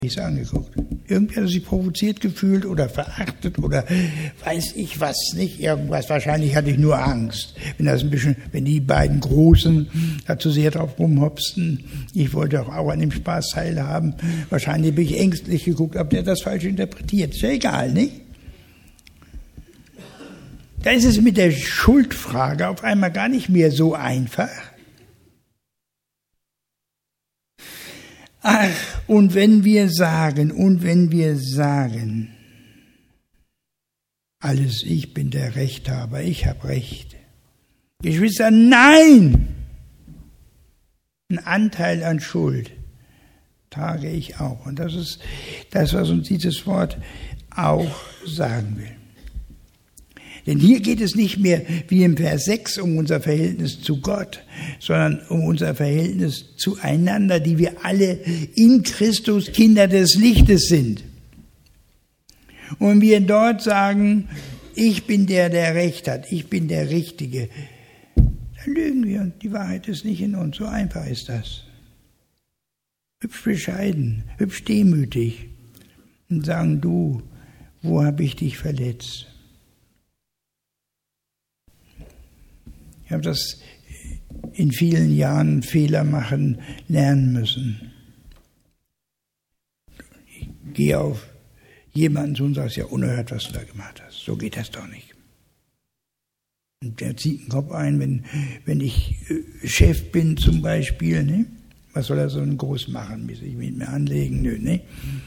nichts angeguckt. Irgendwie hat er sich provoziert gefühlt oder verachtet oder weiß ich was nicht, irgendwas. Wahrscheinlich hatte ich nur Angst. Wenn die beiden Großen da zu sehr drauf rumhopsten, ich wollte auch an dem Spaß teilhaben. Wahrscheinlich bin ich ängstlich geguckt, ob der das falsch interpretiert. Ist ja egal, nicht? Da ist es mit der Schuldfrage auf einmal gar nicht mehr so einfach. Ach, und wenn wir sagen, alles, ich bin der Rechthaber, ich habe Recht. Geschwister, nein! Ein Anteil an Schuld trage ich auch. Und das ist das, was uns dieses Wort auch sagen will. Denn hier geht es nicht mehr wie im Vers 6 um unser Verhältnis zu Gott, sondern um unser Verhältnis zueinander, die wir alle in Christus Kinder des Lichtes sind. Und wenn wir dort sagen, ich bin der Recht hat, ich bin der Richtige, dann lügen wir und die Wahrheit ist nicht in uns. So einfach ist das. Hübsch bescheiden, hübsch demütig und sagen, du, wo habe ich dich verletzt? Ich habe das in vielen Jahren Fehler machen lernen müssen. Ich gehe auf jemanden zu und sage, ja unerhört, was du da gemacht hast. So geht das doch nicht. Und der zieht den Kopf ein, wenn ich Chef bin zum Beispiel. Ne? Was soll er so groß machen? Will sich mit mir anlegen? Nö, ne?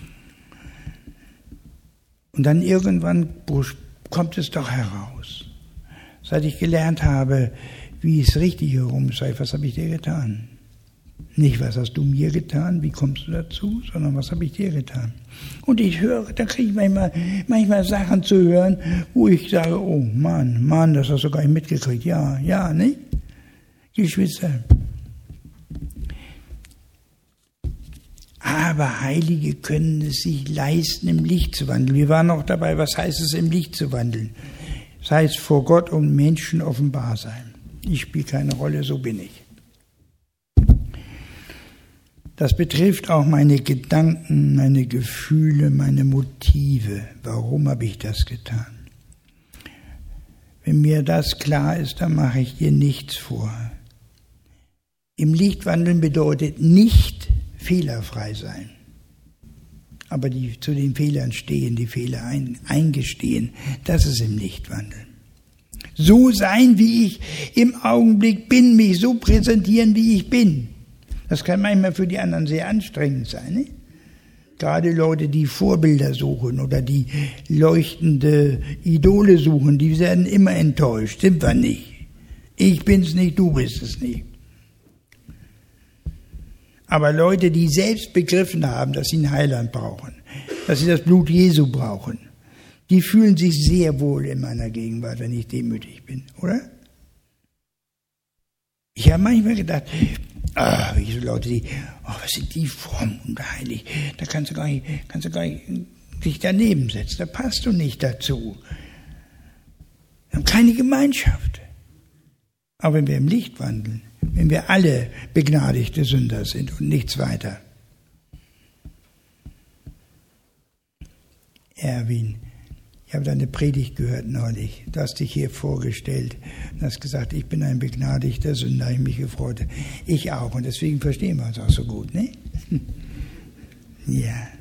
Und dann irgendwann kommt es doch heraus. Seit ich gelernt habe, wie es richtig herum sei, was habe ich dir getan? Nicht, was hast du mir getan, wie kommst du dazu, sondern was habe ich dir getan? Und ich höre, da kriege ich manchmal Sachen zu hören, wo ich sage, oh Mann, das hast du gar nicht mitgekriegt. Ja, nicht? Geschwister. Aber Heilige können es sich leisten, im Licht zu wandeln. Wir waren noch dabei, was heißt es, im Licht zu wandeln? Das heißt, vor Gott und Menschen offenbar sein. Ich spiele keine Rolle, so bin ich. Das betrifft auch meine Gedanken, meine Gefühle, meine Motive. Warum habe ich das getan? Wenn mir das klar ist, dann mache ich dir nichts vor. Im Licht wandeln bedeutet nicht fehlerfrei sein. Aber zu den Fehlern stehen, die Fehler eingestehen, das ist im Lichtwandeln. So sein, wie ich im Augenblick bin, mich so präsentieren, wie ich bin. Das kann manchmal für die anderen sehr anstrengend sein. Ne? Gerade Leute, die Vorbilder suchen oder die leuchtende Idole suchen, die werden immer enttäuscht. Sind wir nicht. Ich bin's nicht, du bist es nicht. Aber Leute, die selbst begriffen haben, dass sie einen Heiland brauchen, dass sie das Blut Jesu brauchen, die fühlen sich sehr wohl in meiner Gegenwart, wenn ich demütig bin, oder? Ich habe manchmal gedacht, diese Leute, was sind die fromm und heilig, da kannst du gar nicht dich daneben setzen, da passt du nicht dazu. Wir haben keine Gemeinschaft. Aber wenn wir im Licht wandeln, wenn wir alle begnadigte Sünder sind und nichts weiter. Erwin, ich habe deine Predigt gehört neulich. Du hast dich hier vorgestellt und hast gesagt, ich bin ein begnadigter Sünder, ich mich gefreut. Ich auch und deswegen verstehen wir uns auch so gut, ne? Ja.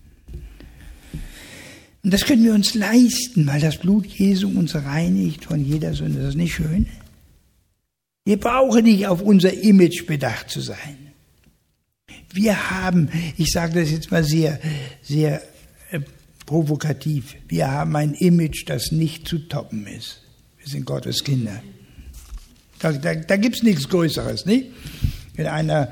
Und das können wir uns leisten, weil das Blut Jesu uns reinigt von jeder Sünde. Das ist nicht schön? Wir brauchen nicht auf unser Image bedacht zu sein. Wir haben, ich sage das jetzt mal sehr, sehr provokativ, wir haben ein Image, das nicht zu toppen ist. Wir sind Gottes Kinder. Da gibt es nichts Größeres, nicht? Wenn einer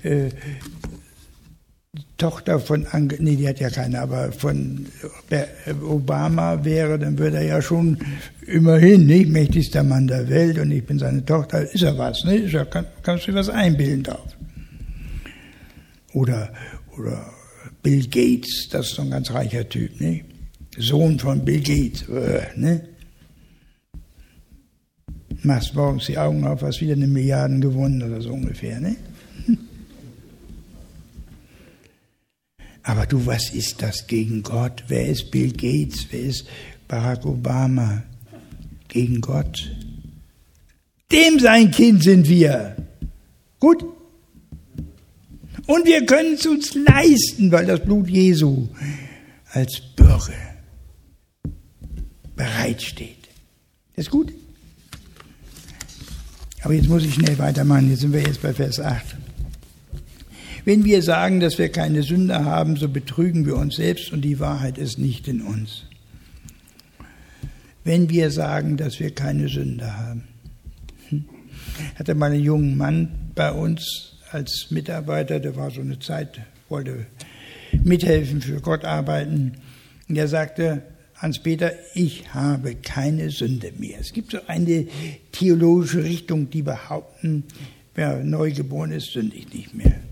Tochter von, die hat ja keine, aber von Obama wäre, dann würde er ja schon immerhin nicht mächtigster Mann der Welt und ich bin seine Tochter, ist er was, ne? Kannst du dir was einbilden drauf? Oder Bill Gates, das ist so ein ganz reicher Typ, ne? Sohn von Bill Gates, ne? Machst morgens die Augen auf, hast wieder 1 Milliarde gewonnen oder so ungefähr, ne? Aber Aber du, was ist das gegen Gott? Wer ist Bill Gates? Wer ist Barack Obama? Gegen Gott? Dem sein Kind sind wir. Gut? Und wir können es uns leisten, weil das Blut Jesu als Bürge bereitsteht. Ist gut? Aber jetzt muss ich schnell weitermachen. Jetzt sind wir jetzt bei Vers 8. Wenn wir sagen, dass wir keine Sünde haben, so betrügen wir uns selbst und die Wahrheit ist nicht in uns. Wenn wir sagen, dass wir keine Sünde haben. Ich hatte mal einen jungen Mann bei uns als Mitarbeiter, der war so eine Zeit, wollte mithelfen, für Gott arbeiten. Und der sagte, Hans-Peter, ich habe keine Sünde mehr. Es gibt so eine theologische Richtung, die behaupten, wer neugeboren ist, sündigt nicht mehr.